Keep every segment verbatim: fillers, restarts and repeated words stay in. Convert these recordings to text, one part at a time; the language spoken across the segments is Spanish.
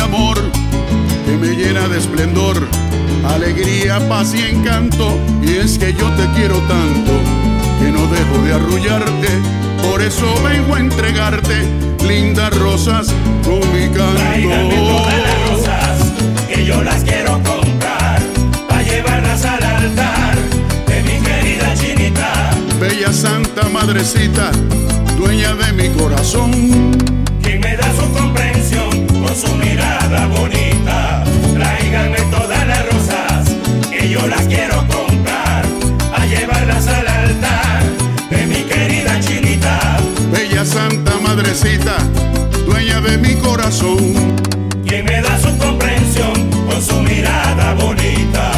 amor que me llena de esplendor, alegría, paz y encanto. Y es que yo te quiero tanto que no dejo de arrullarte, por eso vengo a entregarte lindas rosas con mi canto. Tráigame todas las rosas que yo las quiero comprar, pa' llevarlas al altar de mi querida Chinita. Bella Santa Madrecita, dueña de mi corazón, quien me da su comprensión con su mirada bonita. Tráiganme todas las rosas que yo las quiero comprar, a llevarlas al altar de mi querida Chinita. Bella Santa Madrecita, dueña de mi corazón, quien me da su comprensión con su mirada bonita.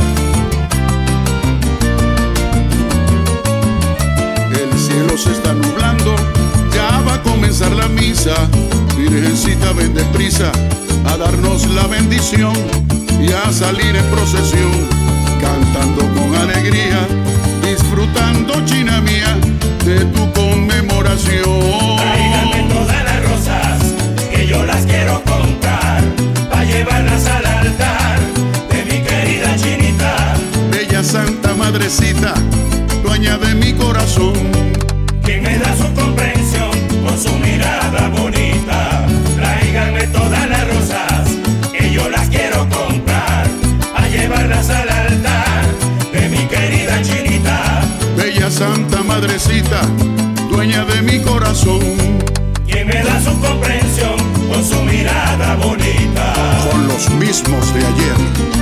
El cielo se está nublando, ya va a comenzar la misa. Virgencita, ven deprisa a darnos la bendición y a salir en procesión, cantando con alegría, disfrutando, China mía, de tu conmemoración. Tráiganme todas las rosas que yo las quiero comprar, pa' llevarlas al altar de mi querida Chinita. Bella Santa Madrecita, dueña de mi corazón, quien me da su comprensión con su mirada bonita. Tráiganme todas las rosas que yo las quiero comprar, a llevarlas al altar de mi querida Chinita. Bella Santa Madrecita, dueña de mi corazón, quien me da su comprensión con su mirada bonita. con los mismos de ayer.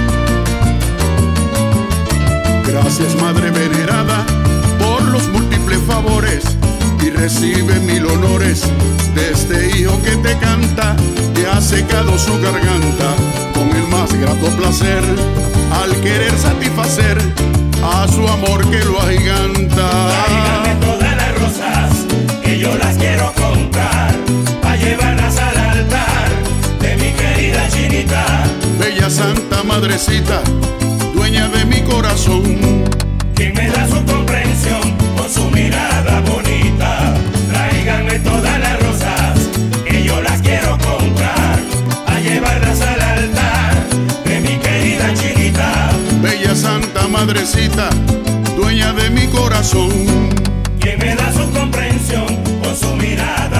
Gracias, Madre venerada, por los múltiples favores, y recibe mil honores de este hijo que te canta, que ha secado su garganta con el más grato placer, al querer satisfacer a su amor que lo agiganta. Tráiganme todas las rosas que yo las quiero comprar, pa' llevarlas al altar de mi querida Chinita. Bella Santa Madrecita, dueña de mi corazón, quien me da su comprensión con su mirada bonita. Tráiganme todas las rosas que yo las quiero comprar, a llevarlas al altar de mi querida Chinita. Bella Santa Madrecita, dueña de mi corazón, quien me da su comprensión con su mirada